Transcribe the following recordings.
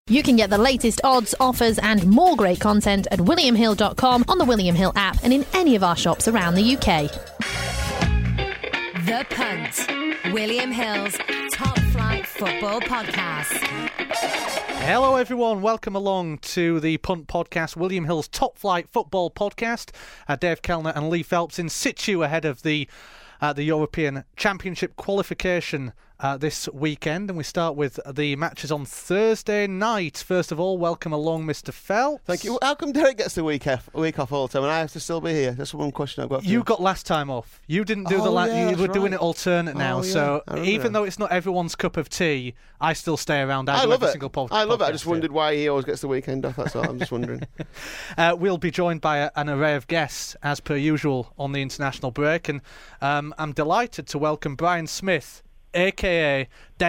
You can get the latest odds, offers and more great content at williamhill.com, on the William Hill app and in any of our shops around the UK. The Punt, William Hill's top flight football podcast. Hello everyone, welcome along to the Punt Podcast, William Hill's top flight football podcast. Dave Kellner and Lee Phelps in situ ahead of the European Championship qualification this weekend, and we start with the matches on Thursday night. First of all, welcome along, Mr. Phelps. Thank you. How come Derek gets the week off all the time and I have to still be here? That's one question I've got. You got last time off. You didn't do you were doing it alternate now, so even though it's not everyone's cup of tea, I still stay around. I love it. I love it. I just wondered why he always gets the weekend off. That's all. I'm just wondering. We'll be joined by an array of guests as per usual on the international break, and I'm delighted to welcome Brian Smith, aka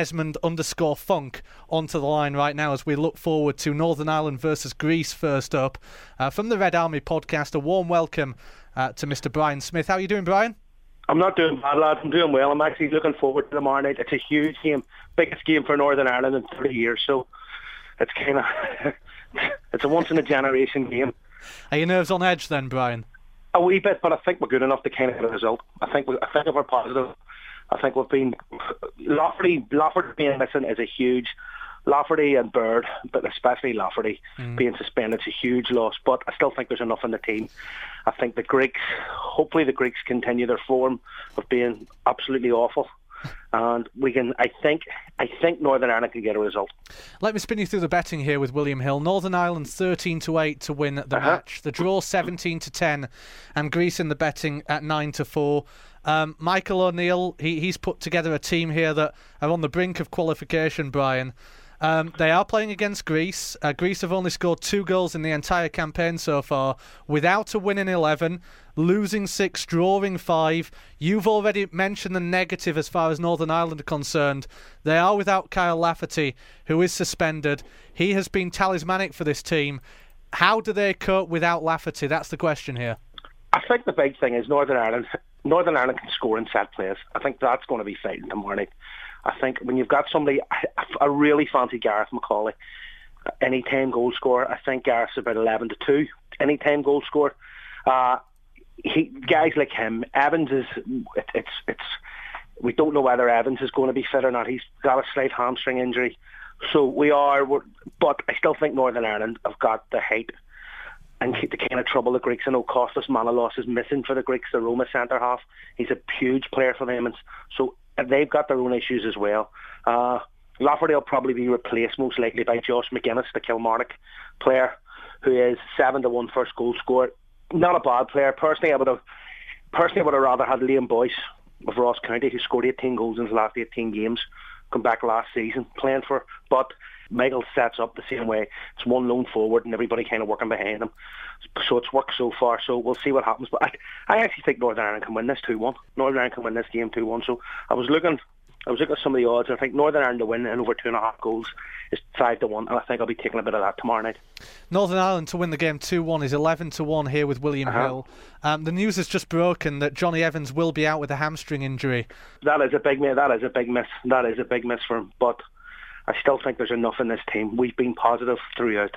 Desmond_Funk, onto the line right now as we look forward to Northern Ireland versus Greece first up. From the Red Army podcast, a warm welcome to Mr. Brian Smith. How are you doing, Brian? I'm not doing bad, lads. I'm doing well. I'm actually looking forward to tomorrow night. It's a huge game, biggest game for Northern Ireland in 30 years, so it's kind of it's a once-in-a-generation game. Are your nerves on edge then, Brian? A wee bit, but I think we're good enough to kind of get a result. I think if we're positive, I think we've been... Lafferty being missing is a huge... Lafferty and Bird, but especially Lafferty being suspended, is a huge loss. But I still think there's enough in the team. I think hopefully the Greeks continue their form of being absolutely awful. And we can. I think Northern Ireland can get a result. Let me spin you through the betting here with William Hill. Northern Ireland 13-8 to win the match. The draw 17-10, and Greece in the betting at 9-4. Michael O'Neill, he's put together a team here that are on the brink of qualification, Brian. They are playing against Greece. Greece have only scored 2 goals in the entire campaign so far, without a win in 11, losing 6, drawing 5. You've already mentioned the negative as far as Northern Ireland are concerned. They are without Kyle Lafferty, who is suspended. He has been talismanic for this team. How do they cope without Lafferty? That's the question here. I think the big thing is Northern Ireland can score in set plays. I think that's going to be fighting tomorrow night. I think when you've got somebody, I really fancy Gareth McCauley, anytime goal scorer. I think Gareth's about 11-2, anytime goal scorer. Guys like him, Evans is. We don't know whether Evans is going to be fit or not. He's got a slight hamstring injury, so but I still think Northern Ireland have got the height and the kind of trouble the Greeks. I know Kostas Manolos is missing for the Greeks, the Roma centre half. He's a huge player for them, and so they've got their own issues as well. Lafferty will probably be replaced most likely by Josh McGuinness, the Kilmarnock player, who is 7-1 first goal scorer. Not a bad player. Personally, I would have rather had Liam Boyce of Ross County, who scored 18 goals in his last 18 games, come back last season playing for. But Michael sets up the same way. It's one lone forward and everybody kind of working behind him. So it's worked so far. So we'll see what happens. But I actually think Northern Ireland can win this 2-1. Northern Ireland can win this game 2-1. So I was looking at some of the odds. I think Northern Ireland to win and over 2.5 goals is 5-1, and I think I'll be taking a bit of that tomorrow night. Northern Ireland to win the game 2-1 is 11-1 here with William Hill. The news has just broken that Johnny Evans will be out with a hamstring injury. That is a big miss. That is a big miss for him. But I still think there's enough in this team. We've been positive throughout.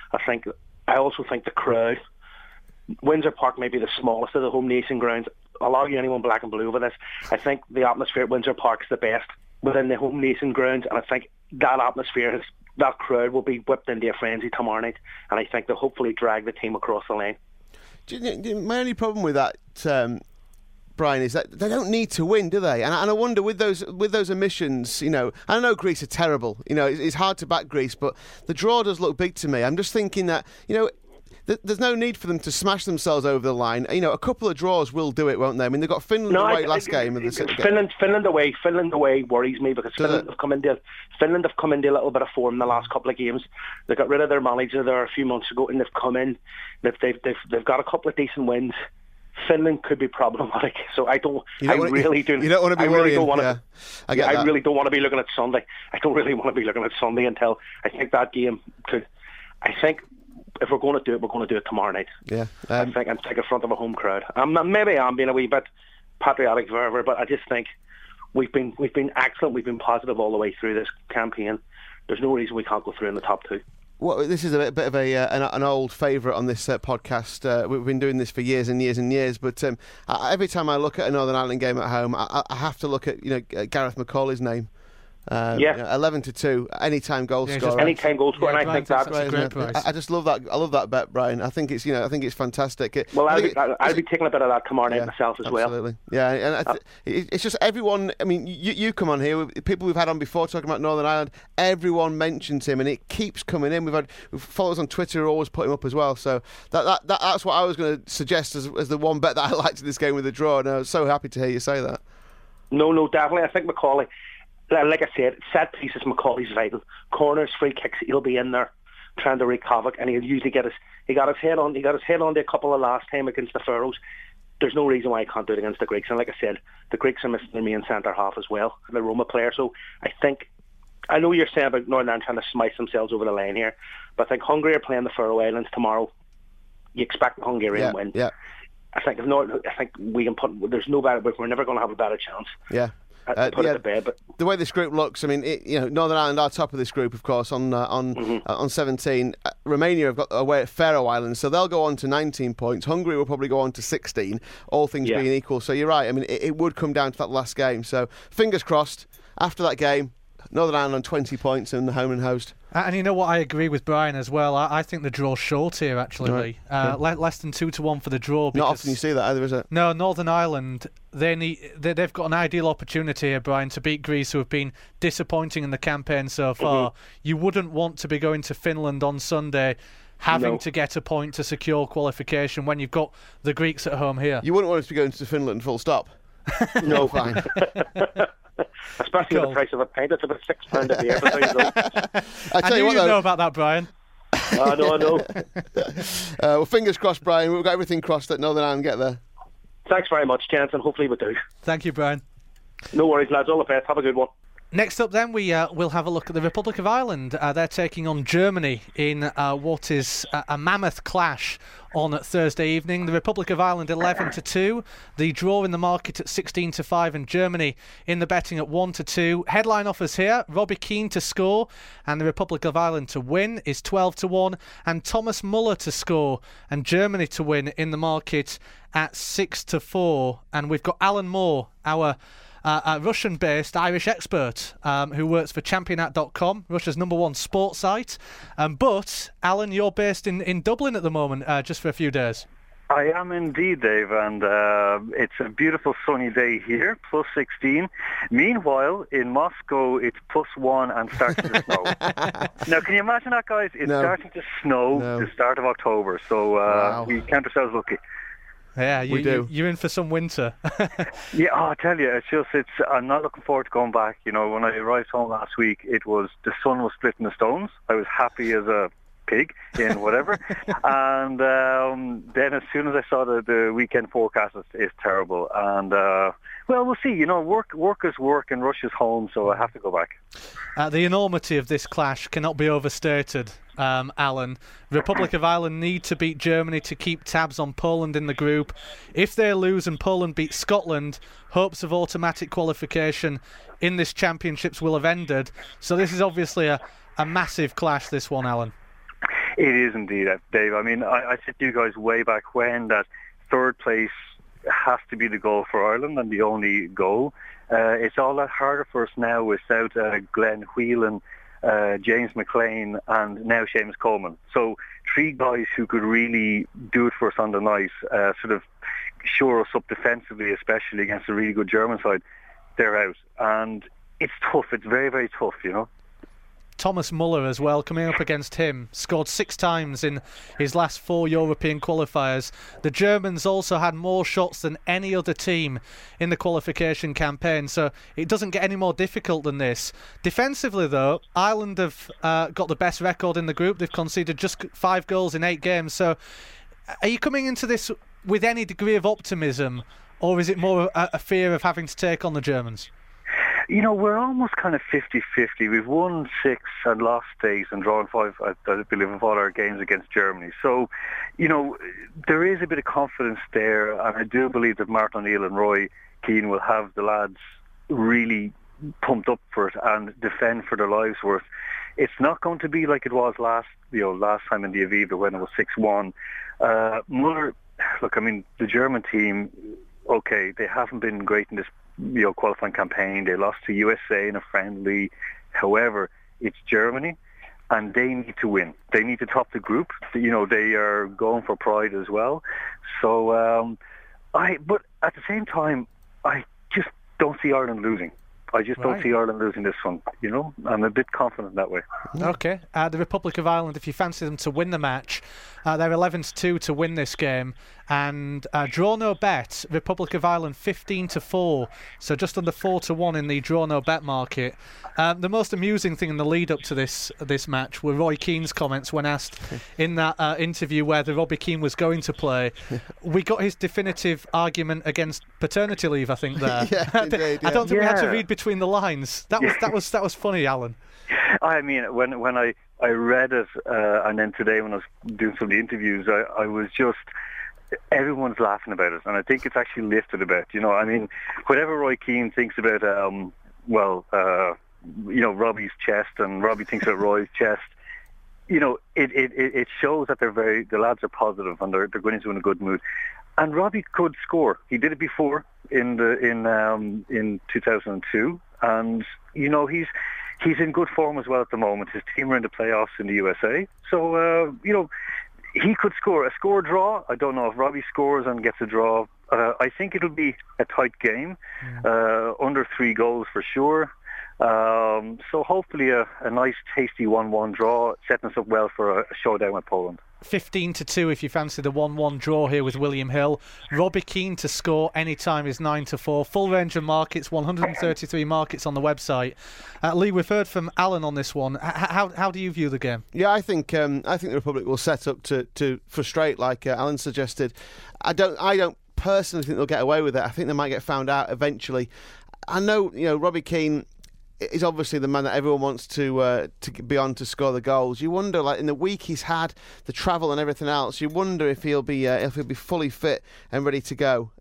I also think the crowd. Windsor Park may be the smallest of the home nation grounds. I'll argue anyone black and blue over this. I think the atmosphere at Windsor Park is the best within the home nation grounds, and I think that atmosphere, that crowd will be whipped into a frenzy tomorrow night, and I think they'll hopefully drag the team across the line. My only problem with that, Brian, is that they don't need to win, do they? And I wonder with those omissions, I know Greece are terrible. It's hard to back Greece, but the draw does look big to me. I'm just thinking that, there's no need for them to smash themselves over the line. A couple of draws will do it, won't they? I mean, they got Finland away last game. Finland away worries me because Finland have come into a little bit of form in the last couple of games. They got rid of their manager there a few months ago, and they've come in. They've got a couple of decent wins. Finland could be problematic, so I really don't want to be worrying. I really don't want to be looking at Sunday. I don't really want to be looking at Sunday until I think that game could. I think if we're going to do it, we're going to do it tomorrow night. Yeah, I think I'm taking front of a home crowd. Maybe I'm being a wee bit patriotic, whatever, but I just think we've been excellent. We've been positive all the way through this campaign. there's no reason we can't go through in the top 2. Well, this is a bit of an old favourite on this podcast. We've been doing this for years and years and years, but every time I look at a Northern Ireland game at home, I have to look at Gareth McCauley's name. 11-2, anytime goal scorer. Anytime goal scorer, and I think that's a great price. I just love that. I love that bet, Brian. I think it's fantastic. I'll be taking a bit of that tomorrow night myself as well. Absolutely, yeah. And it's just everyone. I mean, you come on here, people we've had on before talking about Northern Ireland. Everyone mentions him, and it keeps coming in. We've followers on Twitter who always put him up as well. So that's what I was going to suggest as the one bet that I liked in this game with the draw. And I was so happy to hear you say that. No, definitely. I think McCauley. Like I said, set pieces, McCauley's vital. Corners, free kicks, he'll be in there trying to wreak havoc, and he'll usually he got his head on to a couple of last time against the Faroes. There's no reason why he can't do it against the Greeks. And like I said, the Greeks are missing their main centre half as well, the Roma player. So I know you're saying about Northern Ireland trying to smice themselves over the line here, but I think Hungary are playing the Faroe Islands tomorrow. You expect the Hungarian win. Yeah. I think we can put. There's no better. We're never going to have a better chance. Yeah. Put it to bed, but the way this group looks, I mean, Northern Ireland are top of this group, of course, on 17. Romania have got away at Faroe Islands, so they'll go on to 19 points. Hungary will probably go on to 16, all things being equal. So you're right. I mean, it would come down to that last game. So fingers crossed. After that game, Northern Ireland on 20 points and the home and host. And you know what? I agree with Brian as well. I think the draw's short here, actually. Right. Less than 2-1 for the draw. Not often you see that either, is it? No, Northern Ireland, they've got an ideal opportunity here, Brian, to beat Greece, who have been disappointing in the campaign so far. You wouldn't want to be going to Finland on Sunday having to get a point to secure qualification when you've got the Greeks at home here. You wouldn't want us to be going to Finland, full stop. No, fine. Especially the price of a pint. It's about £6 a beer. I tell you what, though, know about that, Brian. I know. Well, fingers crossed, Brian. We've got everything crossed that Northern Ireland get there. Thanks very much, gents, and hopefully we do. Thank you, Brian. No worries, lads. All the best. Have a good one. Next up, then, we'll have a look at the Republic of Ireland. They're taking on Germany in what is a mammoth clash on Thursday evening. The Republic of Ireland 11-2, the draw in the market at 16-5, and Germany in the betting at 1-2. Headline offers here: Robbie Keane to score, and the Republic of Ireland to win is 12-1, and Thomas Muller to score and Germany to win in the market at 6-4. And we've got Alan Moore, our a Russian-based Irish expert who works for Championat.com, Russia's #1 sports site. But, Alan, you're based in Dublin at the moment, just for a few days. I am indeed, Dave, and it's a beautiful sunny day here, plus 16. Meanwhile, in Moscow, it's +1 and starting to snow. Now, can you imagine that, guys? It's starting to snow the start of October, so we count ourselves lucky. Yeah, we do. You're in for some winter. Yeah, I tell you, I'm not looking forward to going back. You know, when I arrived home last week, the sun was splitting the stones. I was happy as a pig in whatever. And then as soon as I saw the weekend forecast, it's terrible. And, well, we'll see. You know, work is work and Russia's home, so I have to go back. The enormity of this clash cannot be overstated, Alan. Republic of Ireland need to beat Germany to keep tabs on Poland in the group. If they lose and Poland beat Scotland, hopes of automatic qualification in this championships will have ended. So this is obviously a massive clash, this one, Alan. It is indeed, Dave. I mean, I said to you guys way back when that third place has to be the goal for Ireland and the only goal. It's all that harder for us now without Glenn Whelan, James McLean, and now Seamus Coleman. So 3 guys who could really do it for us on the night, sort of shore us up defensively, especially against a really good German side. They're out. And it's tough. It's very, very tough, you know. Thomas Muller as well, coming up against him, scored 6 times in his last 4 European qualifiers. The Germans also had more shots than any other team in the qualification campaign, so it doesn't get any more difficult than this. Defensively, though, Ireland have got the best record in the group. They've conceded just 5 goals in 8 games. So are you coming into this with any degree of optimism, or is it more a fear of having to take on the Germans? You know, we're almost kind of 50-50. We've won 6 and lost 8 and drawn 5, I believe, of all our games against Germany. So, you know, there is a bit of confidence there, and I do believe that Martin O'Neill and Roy Keane will have the lads really pumped up for it and defend for their lives for it. it's not going to be like it was last time in the Aviva when it was 6-1. Muller, look, I mean, the German team, okay, they haven't been great in this qualifying campaign. They lost to USA in a friendly. However, it's Germany, and they need to win. They need to top the group. They are going for pride as well. So, but at the same time, I just don't see Ireland losing. I just don't see Ireland losing this one. I'm a bit confident that way. Okay. The Republic of Ireland, if you fancy them to win the match, they're 11-2 to win this game. And draw no bet, Republic of Ireland 15-4, so just under 4-1 in the draw no bet market. The most amusing thing in the lead up to this match were Roy Keane's comments when asked in that interview where the Robbie Keane was going to play. We got his definitive argument against paternity leave, I think. There, indeed, I don't think we had to read between the lines. That was funny, Alan. I mean, when I read it, and then today when I was doing some of the interviews, I was just. Everyone's laughing about it, and I think it's actually lifted a bit. I mean, whatever Roy Keane thinks about, Robbie's chest, and Robbie thinks about Roy's chest. It shows that the lads are positive and they're going into in a good mood. And Robbie could score. He did it before in 2002, and he's in good form as well at the moment. His team are in the playoffs in the USA, so he could score. A score draw, I don't know if Robbie scores and gets a draw. I think it'll be a tight game, under 3 goals for sure. So hopefully a nice tasty 1-1 draw, setting us up well for a showdown with Poland. 15-2 if you fancy the 1-1 draw here with William Hill. Robbie Keane to score anytime is 9-4. Full range of markets, 133 markets on the website. Lee, we've heard from Alan on this one. How do you view the game? Yeah, I think the Republic will set up to frustrate, like Alan suggested. I don't personally think they'll get away with it. I think they might get found out eventually. I know, Robbie Keane is obviously the man that everyone wants to be on to score the goals. You wonder, like in the week he's had, the travel and everything else, you wonder if he'll be fully fit and ready to go.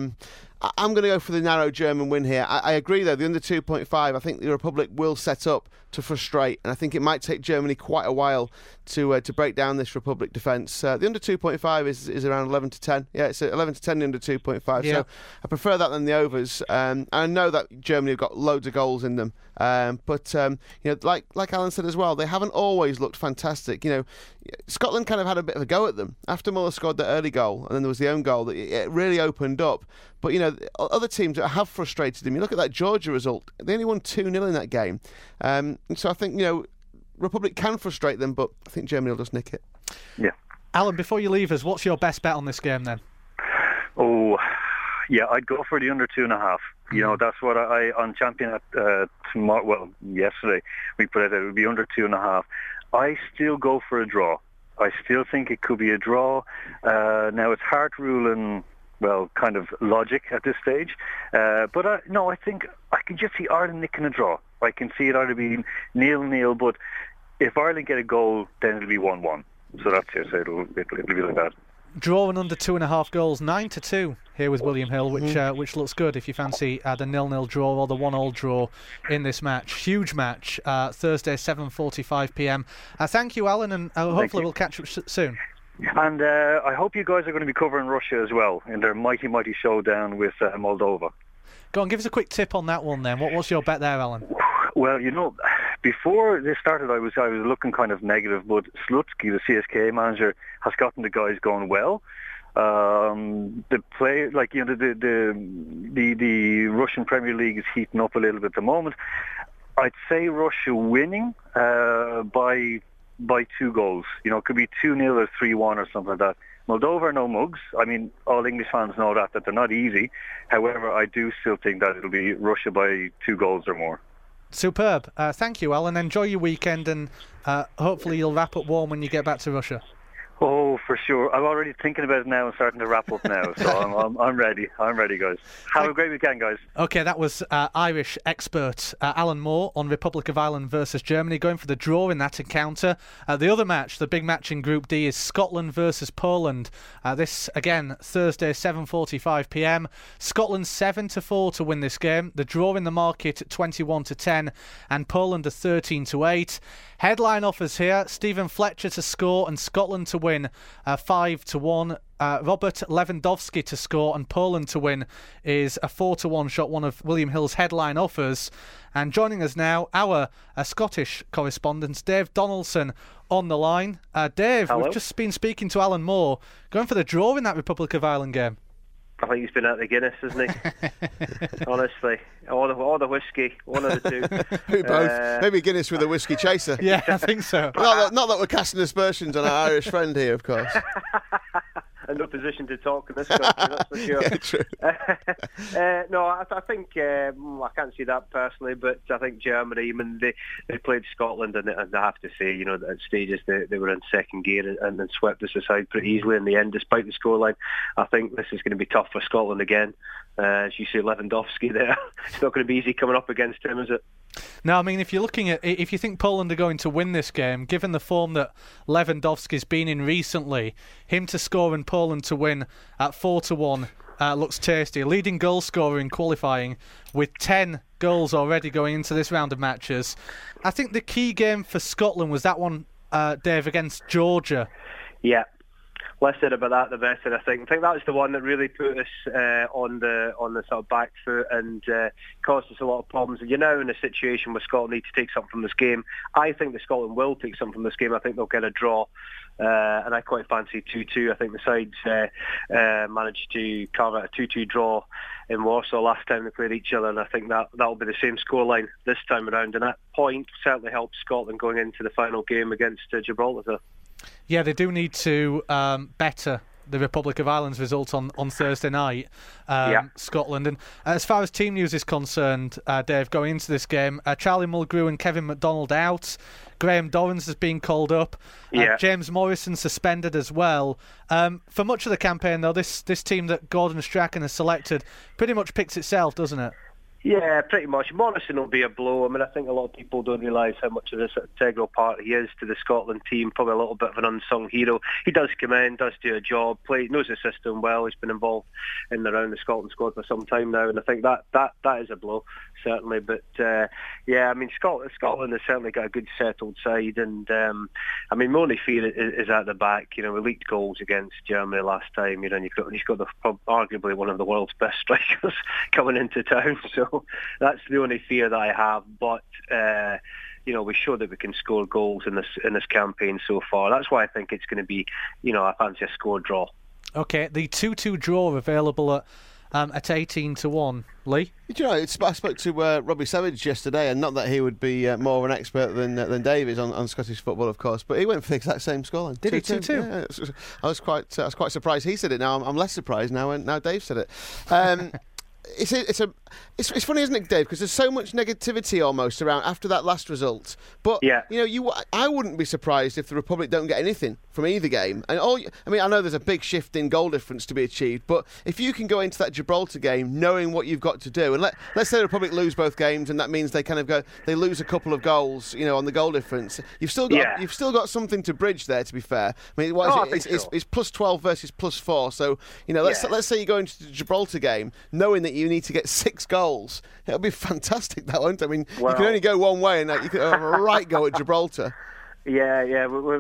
I'm going to go for the narrow German win here. I agree, though, the under 2.5, I think the Republic will set up to frustrate, and I think it might take Germany quite a while to break down this Republic defence. The under 2.5 is around 11-10. Yeah, it's 11-10 under 2.5, so I prefer that than the overs. And I know that Germany have got loads of goals in them, but like Alan said as well, they haven't always looked fantastic. Scotland kind of had a bit of a go at them after Muller scored that early goal, and then there was the own goal that it really opened up. But other teams that have frustrated them. You look at that Georgia result; they only won 2-0 in that game. So I think Republic can frustrate them, but I think Germany will just nick it. Yeah. Alan, before you leave us, what's your best bet on this game then? Oh, yeah, I'd go for the under 2.5. That's what I on Champion at tomorrow. Well, yesterday we put it would be under 2.5. I still go for a draw. I still think it could be a draw. Now it's hard ruling. Well, kind of logic at this stage. But I think I can just see Ireland nicking a draw. I can see it either being 0-0, but if Ireland get a goal, then it'll be 1-1. So that's it. So it'll be like that. Drawing under 2.5 goals, 9-2 here with William Hill, which looks good if you fancy the 0-0 draw or the 1-1 draw in this match. Huge match, Thursday, 7:45 p.m. Thank you, Alan, and hopefully we'll catch up soon. And I hope you guys are going to be covering Russia as well in their mighty, mighty showdown with Moldova. Go on, give us a quick tip on that one then. What's your bet there, Alan? Well, before this started, I was looking kind of negative, but Slutsky, the CSKA manager, has gotten the guys going well. The play, the Russian Premier League is heating up a little bit at the moment. I'd say Russia winning by 2 goals. It could be 2-0 or 3-1 or something like that. Moldova are no mugs. I mean, all English fans know that they're not easy. However, I do still think that it'll be Russia by 2 goals or more. Superb. Thank you, Alan. Enjoy your weekend, and hopefully you'll wrap up warm when you get back to Russia. Oh, for sure. I'm already thinking about it now and starting to wrap up now. So I'm ready. I'm ready, guys. Have a great weekend, guys. Okay, that was Irish expert Alan Moore on Republic of Ireland versus Germany, going for the draw in that encounter. The other match, the big match in Group D, is Scotland versus Poland. This, again, Thursday, 7:45 p.m. Scotland 7-4 to win this game. The draw in the market at 21-10, and Poland are 13-8. Headline offers here: Stephen Fletcher to score and Scotland to win, 5-1. Robert Lewandowski to score and Poland to win is a 4-1 shot, one of William Hill's headline offers. And joining us now, our Scottish correspondent, Dave Donaldson, on the line. Dave, Hello. We've just been speaking to Alan Moore, going for the draw in that Republic of Ireland game. I think he's been out the Guinness, hasn't he? Honestly, or the whiskey, one of the two. Who both? Maybe Guinness with a whiskey chaser. Yeah, I think so. Not that we're casting aspersions on our Irish friend here, of course. In no position to talk in this country, that's for sure. Yeah, true. No, I think I can't see that personally, but I think Germany, I mean, they played Scotland, and I have to say, at stages they were in second gear and then swept us aside pretty easily in the end, despite the scoreline. I think this is going to be tough for Scotland again. As you say, Lewandowski there, it's not going to be easy coming up against him, is it? No, I mean, if you think Poland are going to win this game, given the form that Lewandowski's been in recently, him to score and Poland to win at 4-1 looks tasty. Leading goal scorer in qualifying with 10 goals already going into this round of matches. I think the key game for Scotland was that one, Dave, against Georgia. Yeah. Less said about that, the better. I think that was the one that really put us on the sort of back foot and caused us a lot of problems. And you're now in a situation where Scotland need to take something from this game. I think that Scotland will take something from this game. I think they'll get a draw, and I quite fancy 2-2. I think the sides managed to carve out a 2-2 draw in Warsaw last time they played each other, and I think that'll be the same scoreline this time around. And that point certainly helps Scotland going into the final game against Gibraltar. Yeah, they do need to better the Republic of Ireland's result on Thursday night, Scotland. And as far as team news is concerned, Dave, going into this game, Charlie Mulgrew and Kevin McDonald out. Graham Dorrans has been called up. James Morrison suspended as well. For much of the campaign, though, this team that Gordon Strachan has selected pretty much picks itself, doesn't it? Yeah, pretty much. Morrison will be a blow. I mean, I think a lot of people don't realise how much of an integral part he is to the Scotland team. Probably a little bit of an unsung hero. He does come in, does do a job, knows the system well. He's been involved in and around the Scotland squad for some time now, and I think that is a blow, certainly. But I mean, Scotland has certainly got a good settled side, and I mean, my only fear is at the back. We leaked goals against Germany last time. And he's got arguably one of the world's best strikers coming into town. So that's the only fear that I have, but we show that we can score goals in this campaign so far. That's why I think it's going to be, I fancy a score draw. Okay, the 2-2 draw available at 18-1. Lee? I spoke to Robbie Savage yesterday, and not that he would be more of an expert than Dave is on Scottish football, of course, but he went for the exact same scoreline. Did he? 2-2? Yeah, I was quite surprised he said it. Now I'm less surprised now Dave said it. It's funny, isn't it, Dave? Because there's so much negativity almost around after that last result. But I wouldn't be surprised if the Republic don't get anything from either game. And I know there's a big shift in goal difference to be achieved, but if you can go into that Gibraltar game knowing what you've got to do, and let's say the Republic lose both games, and that means they lose a couple of goals, on the goal difference. You've still got something to bridge there. To be fair, I mean, it's plus 12 versus plus 4. So let's say you go into the Gibraltar game knowing that you need to get 6 goals. It'll be fantastic, that won't it? I mean, you can only go one way, and you can have a right go at Gibraltar. Yeah, we're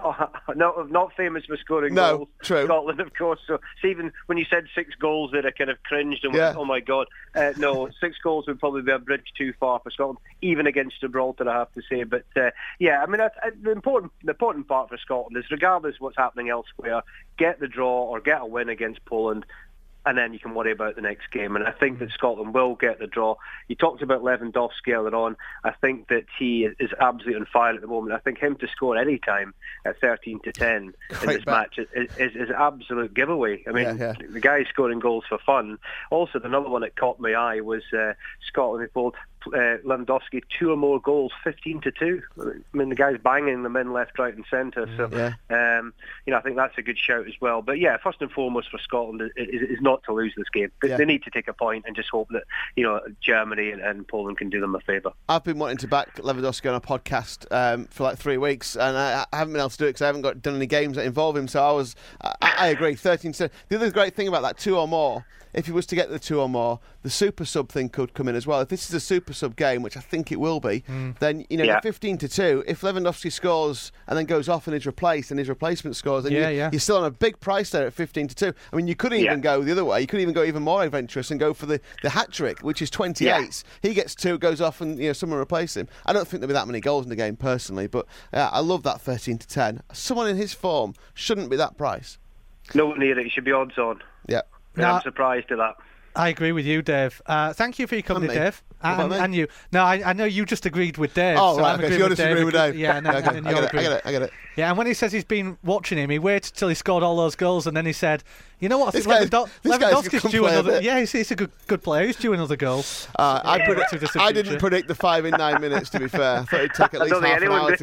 not famous for scoring goals. True. Scotland, of course. So even when you said 6 goals there, I kind of cringed and went, oh my God. No, 6 goals would probably be a bridge too far for Scotland, even against Gibraltar, I have to say. But I mean, the important part for Scotland is, regardless of what's happening elsewhere, get the draw or get a win against Poland, and then you can worry about the next game. And I think that Scotland will get the draw. You talked about Lewandowski earlier on. I think that he is absolutely on fire at the moment. I think him to score any time at 13-10 in this match is absolute giveaway. I mean, the guy's scoring goals for fun. Also, another one that caught my eye was Scotland. They bowled Lewandowski 2 or more goals, 15-2. I mean, the guy's banging them in left, right and centre. So, I think that's a good shout as well. But first and foremost for Scotland is not to lose this game. They need to take a point and just hope that Germany and Poland can do them a favour. I've been wanting to back Lewandowski on a podcast for like 3 weeks, and I haven't been able to do it because I haven't done any games that involve him. So I agree, 13. The other great thing about that 2 or more, if he was to get the 2 or more, the super sub thing could come in as well. If this is a super sub game, which I think it will be, then you're 15-2. If Lewandowski scores and then goes off and is replaced, and his replacement scores, then you're still on a big price there at 15-2. I mean, you could even go the other way. You could even go even more adventurous and go for the hat trick, which is 28. Yeah. He gets 2, goes off, and someone replaces him. I don't think there'll be that many goals in the game personally, but I love that 13-10. Someone in his form shouldn't be that price. No, near it. It should be odds on. Yeah. I'm surprised at that. I agree with you, Dave. Thank you for your company, Dave. And you. No, I know you just agreed with Dave. Oh, so right. Okay, so you're disagreeing with Dave. Yeah, no, okay. I get it. Yeah, and when he says he's been watching him, he waited till he scored all those goals, and then he said, "You know what? I think Lewandowski's due another. Yeah, he's a good player. He's due another goal." I didn't predict the 5 in 9 minutes. To be fair, I thought it'd take at least half an hour to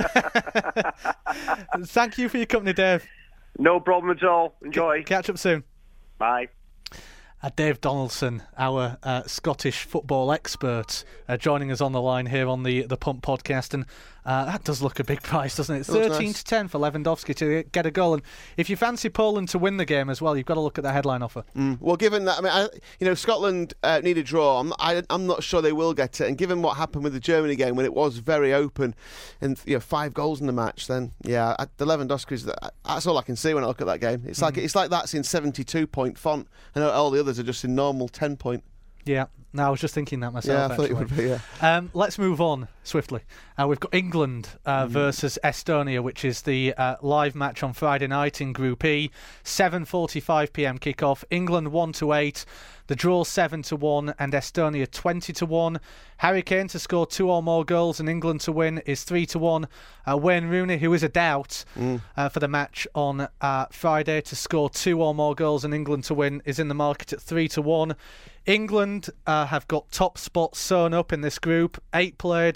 get them. Thank you for your company, Dave. No problem at all. Enjoy. Catch up soon. Bye. Dave Donaldson, our Scottish football expert, joining us on the line here on the Pump podcast, and that does look a big price, doesn't it? 13-10 for Lewandowski to get a goal, and if you fancy Poland to win the game as well, you've got to look at the headline offer. Well, given that, I mean, Scotland need a draw. I'm not sure they will get it, and given what happened with the Germany game when it was very open, and 5 goals in the match, then the Lewandowski's, that's all I can see when I look at that game. It's like that's in 72-point font, and all the others are just in normal 10-point. Yeah, no, I was just thinking that myself. Yeah, I thought it would be, yeah. Let's move on swiftly. We've got England versus Estonia, which is the live match on Friday night in Group E. 7:45pm kickoff. England 1-8. The draw 7-1 and Estonia 20-1. Harry Kane to score 2 or more goals and England to win is 3-1. Wayne Rooney, who is a doubt for the match on Friday, to score 2 or more goals and England to win is in the market at 3-1. England have got top spots sewn up in this group. 8 played,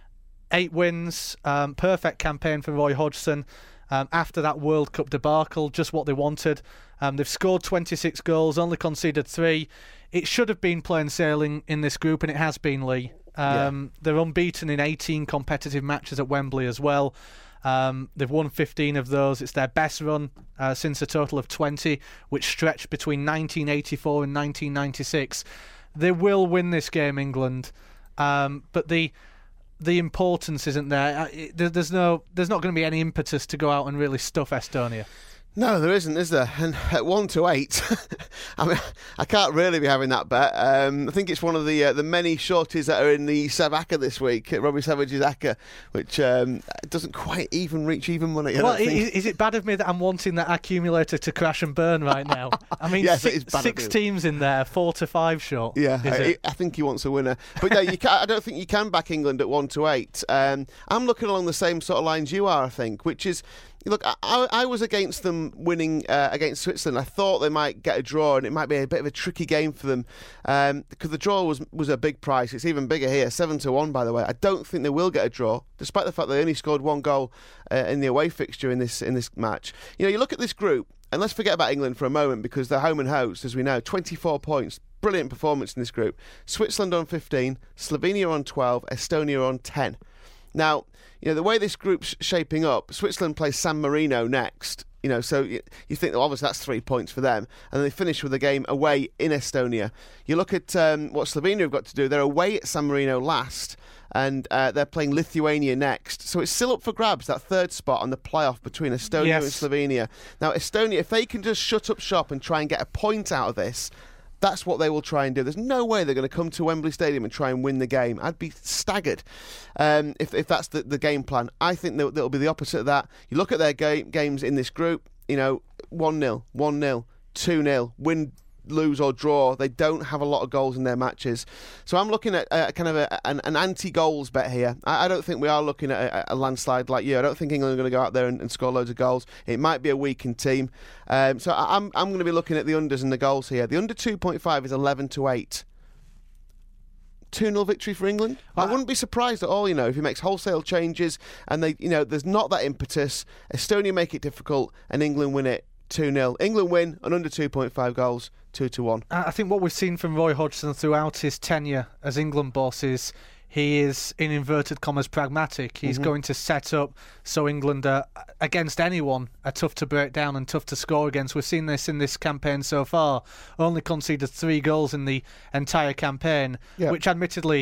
8 wins. Perfect campaign for Roy Hodgson. After that World Cup debacle, just what they wanted. They've scored 26 goals, only conceded 3. It should have been plain sailing in this group, and it has been, Lee. They're unbeaten in 18 competitive matches at Wembley as well. They've won 15 of those. It's their best run since a total of 20, which stretched between 1984 and 1996. They will win this game, England, but the importance isn't there. There's not going to be any impetus to go out and really stuff Estonia. No, there isn't, is there? And at 1-8, I mean, I can't really be having that bet. I think it's one of the many shorties that are in the Sev Acca this week, Robbie Savage's Acca, which doesn't quite even reach even money. Well, is it bad of me that I'm wanting that accumulator to crash and burn right now? I mean, yes, six teams in there, 4 to 5 short. Yeah, I think he wants a winner. But no, I don't think you can back England at 1-8. I'm looking along the same sort of lines you are, I think, which is... Look, I was against them winning against Switzerland. I thought they might get a draw, and it might be a bit of a tricky game for them because the draw was a big price. It's even bigger here, 7-1, by the way. I don't think they will get a draw, despite the fact they only scored 1 goal in the away fixture in this match. You look at this group, and let's forget about England for a moment because they're home and host, as we know. 24 points, brilliant performance in this group. Switzerland on 15, Slovenia on 12, Estonia on 10. Now, the way this group's shaping up, Switzerland plays San Marino next. So you think, well, obviously that's 3 points for them. And they finish with a game away in Estonia. You look at what Slovenia have got to do. They're away at San Marino last, and they're playing Lithuania next. So it's still up for grabs, that 3rd spot on the playoff between Estonia and Slovenia. Now, Estonia, if they can just shut up shop and try and get a point out of this, that's what they will try and do. There's no way they're going to come to Wembley Stadium and try and win the game. I'd be staggered if that's the game plan. I think that'll be the opposite of that. You look at their games in this group, 1-0, 1-0, 2-0, win, lose or draw. They don't have a lot of goals in their matches. So I'm looking at kind of an anti-goals bet here. I don't think we are looking at a landslide like you. I don't think England are going to go out there and score loads of goals. It might be a weakened team. So I'm going to be looking at the unders and the goals here. The under 2.5 is 11-8. 2-0 victory for England. I wouldn't be surprised at all, if he makes wholesale changes and there's not that impetus. Estonia make it difficult and England win it 2-0. England win and under 2.5 goals, 2-1. I think what we've seen from Roy Hodgson throughout his tenure as England boss is he is, in inverted commas, pragmatic. He's going to set up so England, against anyone, are tough to break down and tough to score against. We've seen this in this campaign so far. Only conceded 3 goals in the entire campaign, which admittedly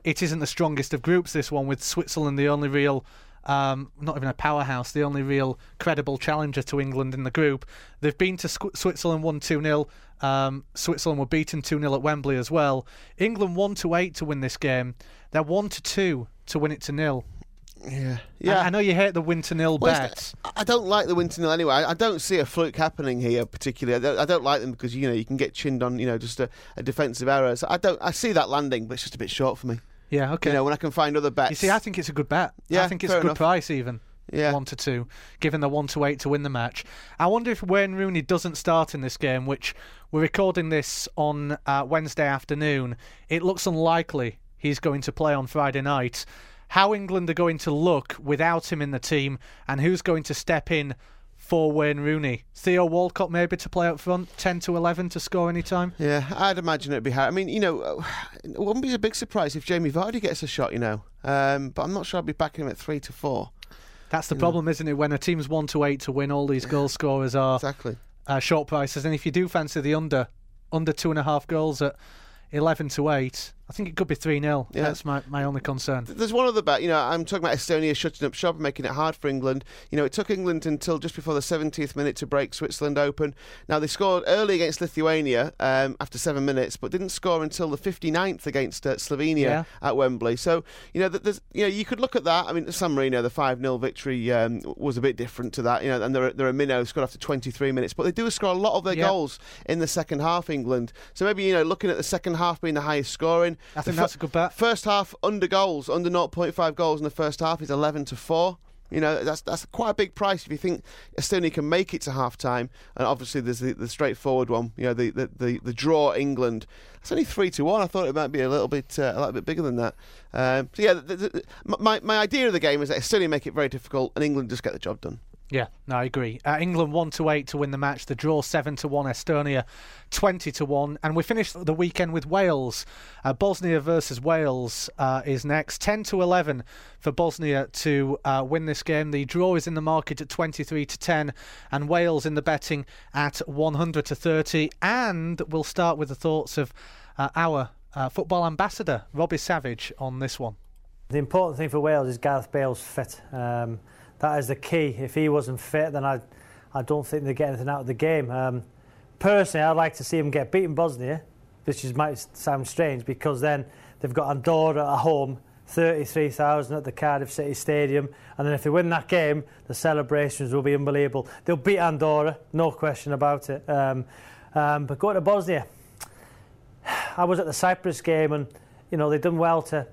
it isn't the strongest of groups, this one, with Switzerland the only real, not even a powerhouse, the only real credible challenger to England in the group. They've been to Switzerland, won 2-0. Switzerland were beaten 2-0 at Wembley as well. England 1-8 to win this game. They're 1-2 to win it to 0. Yeah. I know you hate the win to 0 bet. I don't like the win to 0 anyway. I don't see a fluke happening here particularly. I don't like them because you can get chinned on just a defensive error. So I see that landing, but it's just a bit short for me. Yeah, okay. When I can find other bets. You see, I think it's a good bet. Yeah, I think it's a good price even. Yeah. 1-2, given the 1-8 to win the match. I wonder if Wayne Rooney doesn't start in this game, which we're recording this on Wednesday afternoon. It looks unlikely he's going to play on Friday night. How England are going to look without him in the team, and who's going to step in for Wayne Rooney? Theo Walcott maybe to play up front, 10 to 11 to score any time? Yeah, I'd imagine it'd be hard. I mean, it wouldn't be a big surprise if Jamie Vardy gets a shot, but I'm not sure I'd be backing him at 3 to 4. That's the problem, isn't it? When a team's 1-8 to win, all these goal scorers are short prices, and if you do fancy the under 2.5 goals at 11-8, I think it could be 3-0. Yeah. That's my only concern. There's one other bet. I'm talking about Estonia shutting up shop and making it hard for England. It took England until just before the 70th minute to break Switzerland open. Now, they scored early against Lithuania after 7 minutes, but didn't score until the 59th against Slovenia at Wembley. So, you could look at that. I mean, San Marino, the 5-0 victory was a bit different to that. And there are minnows scored after 23 minutes, but they do score a lot of their goals in the second half, England. So maybe, looking at the second half being the highest scoring. I think that's a good bet. First half under 0.5 goals in the first half is 11-4. That's quite a big price if you think Estonia can make it to half time. And obviously there's the straightforward one, the draw England. It's only 3-1. I thought it might be a little bit bigger than that. My idea of the game is that Estonia make it very difficult and England just get the job done. Yeah, no, I agree. England 1-8 to win the match. The draw 7-1. Estonia 20-1. And we finished the weekend with Wales. Bosnia versus Wales is next. 10-11 for Bosnia to win this game. The draw is in the market at 23-10, and Wales in the betting at 100-30. And we'll start with the thoughts of our football ambassador, Robbie Savage, on this one. The important thing for Wales is Gareth Bale's fit. That is the key. If he wasn't fit, then I don't think they'd get anything out of the game. Personally, I'd like to see them get beaten Bosnia, which might sound strange because then they've got Andorra at home, 33,000 at the Cardiff City Stadium, and then if they win that game, the celebrations will be unbelievable. They'll beat Andorra, no question about it. But going to Bosnia, I was at the Cyprus game, and they've done well to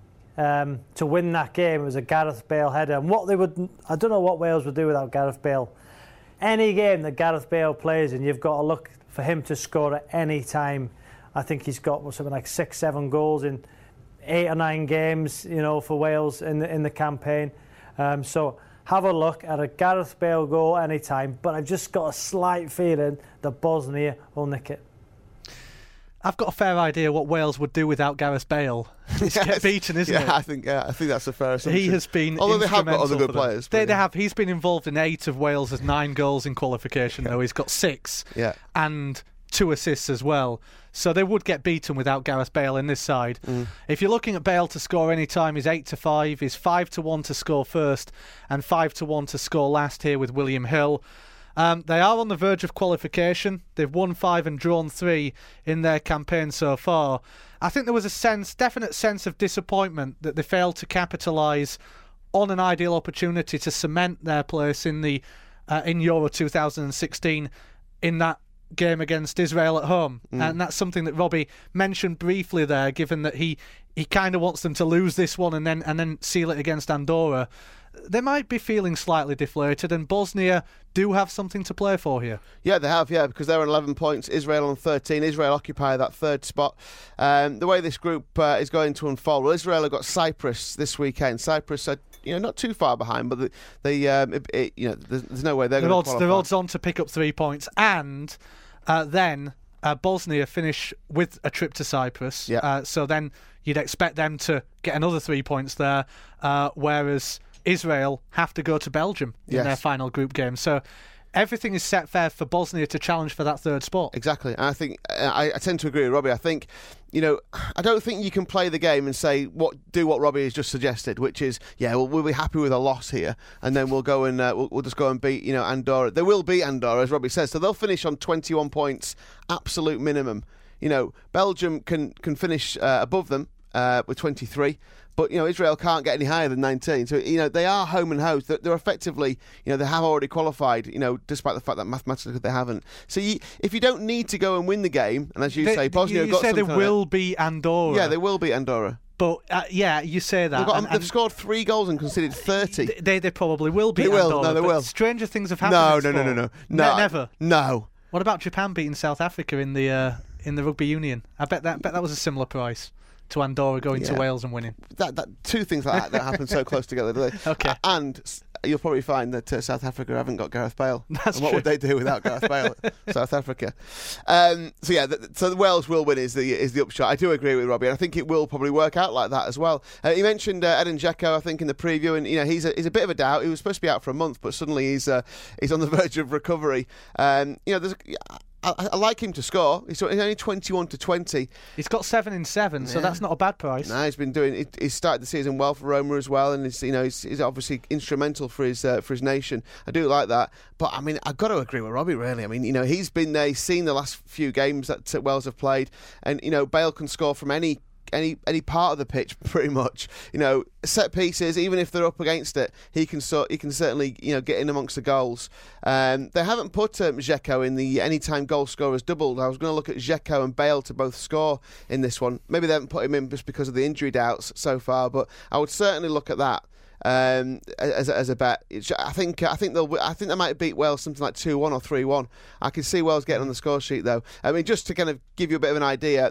win that game. It was a Gareth Bale header, and I don't know what Wales would do without Gareth Bale. Any game that Gareth Bale plays in, you've got to look for him to score at any time. I think he's got something like 6-7 goals in 8 or 9 games, for Wales in the campaign. So have a look at a Gareth Bale goal any time, but I've just got a slight feeling that Bosnia will nick it. I've got a fair idea what Wales would do without Gareth Bale. It's get beaten, isn't it? I think that's a fair assumption. He has been, although they have got other good players. They have. He's been involved in 8 of Wales' 9 goals in qualification, though. He's got 6 and 2 assists as well. So they would get beaten without Gareth Bale in this side. If you're looking at Bale to score any time, he's 8-5. He's 5-1 to score first and 5-1 to score last here with William Hill. They are on the verge of qualification. They've won 5 and drawn 3 in their campaign so far. I think there was a definite sense of disappointment that they failed to capitalise on an ideal opportunity to cement their place in the in Euro 2016 in that game against Israel at home. And that's something that Robbie mentioned briefly there, given that he kind of wants them to lose this one and then seal it against Andorra. They might be feeling slightly deflated, and Bosnia do have something to play for here. Yeah, they have, because they're on 11 points, Israel on 13. Israel occupy that third spot. The way this group is going to unfold, well, Israel have got Cyprus this weekend. Cyprus are not too far behind, but there's no way they're going to qualify. They're odds on to pick up 3 points, and then Bosnia finish with a trip to Cyprus. So then you'd expect them to get another 3 points there, whereas Israel have to go to Belgium in their final group game. So everything is set fair for Bosnia to challenge for that third spot. Exactly. And I think I tend to agree with Robbie. I think, I don't think you can play the game and say do what Robbie has just suggested, which is, we'll be happy with a loss here, and then we'll go and we'll just go and beat Andorra. They will beat Andorra, as Robbie says, so they'll finish on 21 points, absolute minimum. Belgium can finish above them with 23. But, Israel can't get any higher than 19. So, they are home and host. They're effectively, they have already qualified, despite the fact that mathematically they haven't. So if you don't need to go and win the game, and as you say, Bosnia have got something... You say they will like beat Andorra. Yeah, they will beat Andorra. But, you say that. They've scored 3 goals and conceded 30. They probably will beat Andorra. No, they will. Stranger things have happened. No. Never? No. What about Japan beating South Africa in the Rugby Union? I bet that was a similar price to Andorra going to Wales and winning. That two things like that happen so close together, do they? Okay. And you'll probably find that South Africa haven't got Gareth Bale. That's and what true. would they do without Gareth Bale? South Africa. So Wales will win is the upshot. I do agree with Robbie, and I think it will probably work out like that as well. You mentioned Edin Dzeko, I think, in the preview, and he's a bit of a doubt. He was supposed to be out for a month, but suddenly he's on the verge of recovery. I like him to score. He's only 21 to 20. He's got 7 in 7, so that's not a bad price. No, he's been doing. He's started the season well for Roma as well, and he's obviously instrumental for his nation. I do like that, but I mean, I've got to agree with Robbie. Really, I mean, he's been there. He's seen the last few games that Wales have played, and Bale can score from any part of the pitch, pretty much. Set pieces, even if they're up against it, he can certainly get in amongst the goals. They haven't put Dzeko in the anytime goal scorers doubled. I was going to look at Dzeko and Bale to both score in this one. Maybe they haven't put him in just because of the injury doubts so far, but I would certainly look at that as a bet. I think they might beat Wales something like 2-1 or 3-1. I can see Wales getting on the score sheet though. I mean, just to kind of give you a bit of an idea,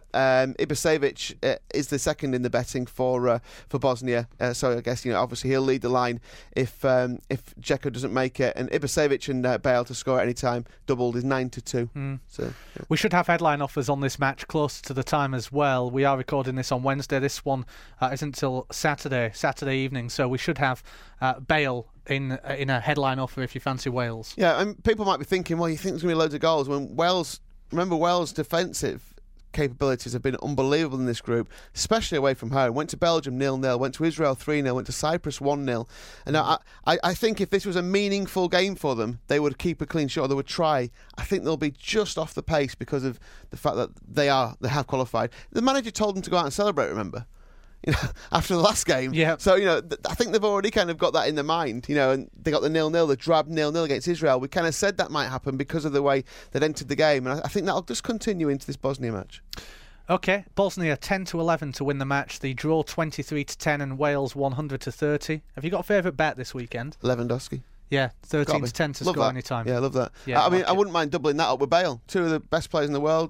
Ibisevic is the second in the betting for Bosnia. So I guess obviously he'll lead the line if Dzeko doesn't make it. And Ibisevic and Bale to score at any time doubled is 9-2. So we should have headline offers on this match closer to the time as well. We are recording this on Wednesday. This one isn't until Saturday evening. So we should have Bale in a headline offer if you fancy Wales. Yeah, and people might be thinking, well, you think there's going to be loads of goals when Wales defensive capabilities have been unbelievable in this group, especially away from home. Went to Belgium 0-0, went to Israel 3-0, went to Cyprus 1-0. And I think if this was a meaningful game for them, they would keep a clean sheet, or they would try. I think they'll be just off the pace because of the fact that they have qualified. The manager told them to go out and celebrate, remember? After the last game. Yeah. So, I think they've already kind of got that in their mind, and they got the 0-0, the drab 0-0 against Israel. We kind of said that might happen because of the way they'd entered the game, and I think that'll just continue into this Bosnia match. Okay, Bosnia 10-11 to win the match, the draw 23-10 and Wales 100-30. Have you got a favourite bet this weekend? Lewandowski. Yeah, 13-10 to score any time. Yeah, I love that. Yeah, I wouldn't mind doubling that up with Bale. 2 of the best players in the world.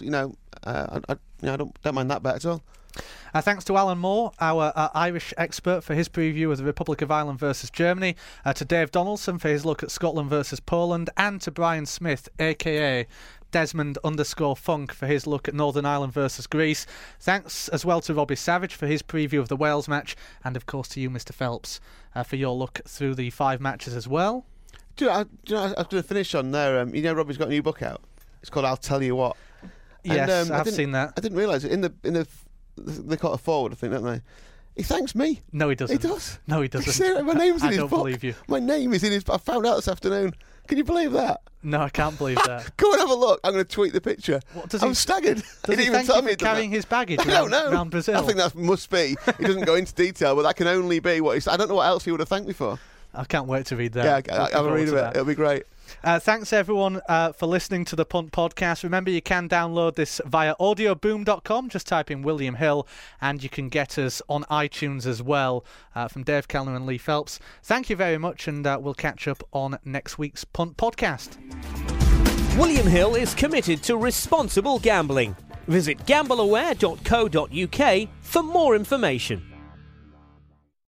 I don't mind that bet at all. Thanks to Alan Moore, our Irish expert, for his preview of the Republic of Ireland versus Germany, to Dave Donaldson for his look at Scotland versus Poland, and to Brian Smith, a.k.a. Desmond_Funk, for his look at Northern Ireland versus Greece. Thanks as well to Robbie Savage for his preview of the Wales match, and of course to you, Mr. Phelps, for your look through the 5 matches as well. I was going to finish on there. Robbie's got a new book out. It's called I'll Tell You What. Yes, I've seen that. I didn't realise it. In the they call it a forward, I think, don't they? He thanks me. No, he doesn't. He does. No, he doesn't. My name's in his book. I don't believe you. My name is in his book. I found out this afternoon. Can you believe that? No, I can't believe that. Go and have a look. I'm going to tweet the picture. I'm staggered. Does he thank you for carrying his baggage around Brazil? I think that must be. He doesn't go into detail, but that can only be what he's... I don't know what else he would have thanked me for. I can't wait to read that. Yeah, have a read of it. It'll be great. Thanks everyone for listening to the Punt Podcast. Remember, you can download this via audioboom.com. Just type in William Hill and you can get us on iTunes as well. From Dave Kellner and Lee Phelps, thank you very much, and we'll catch up on next week's Punt Podcast. William Hill is committed to responsible gambling. Visit gambleaware.co.uk for more information.